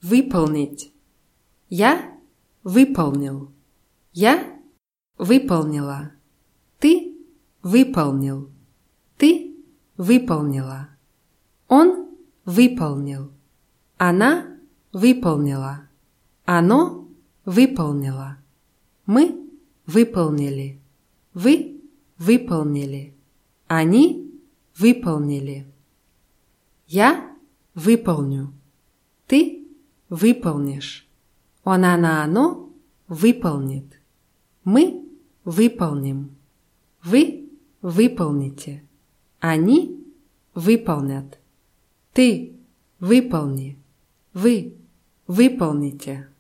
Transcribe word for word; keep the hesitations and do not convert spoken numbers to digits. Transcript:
выполнить. Я выполнил. Я выполнила. Ты выполнил. Ты выполнила. Он выполнил. Она выполнила. Оно выполнило. Мы выполнили. Вы выполнили. Они выполнили. Я выполню. Ты выполнишь. Он, она, оно выполнит. Мы выполним. Вы выполните. Они выполнят. Ты выполни. Вы выполните.